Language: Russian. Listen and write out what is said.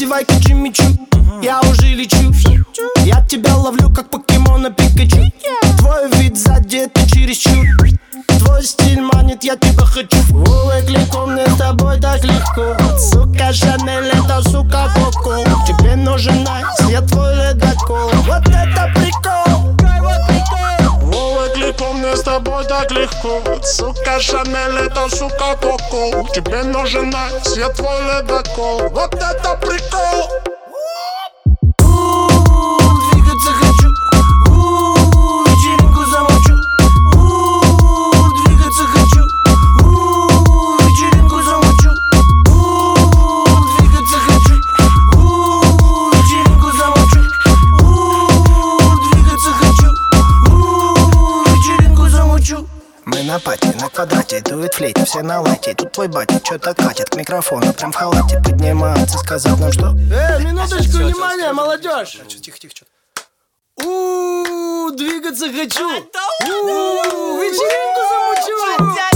Раздевайка Джимми Чу, я уже лечу. Я тебя ловлю, как покемона Пикачу. Твой вид сзади, это чересчур. Твой стиль манит, я тебя хочу. Увы, клику, мне с тобой так легко. Сука, Шанель, это сука Коко. Тебе нужен найс, я твой ледокол. Вот это прикол. Увы, клику, мне с тобой так легко. Сука, Шанель, это сука Коко. Тебе нужен найс, я твой ледокол. Вот это прикол. Двигаться хочу. Вечеринку замочу. Двигаться хочу. Вечеринку замочу. Двигаться хочу. Вечеринку замочу. Двигаться хочу. Вечеринку замочу. Мы на пати, на квадрате, дует флейта, все на лайте. Тут твой батя чё-то катит к микрофону, прям в халате поднимается, сказать нам что? Минуточку, внимание, молодежь! Тихо, что? Двигаться хочу! Вечеринку замучу!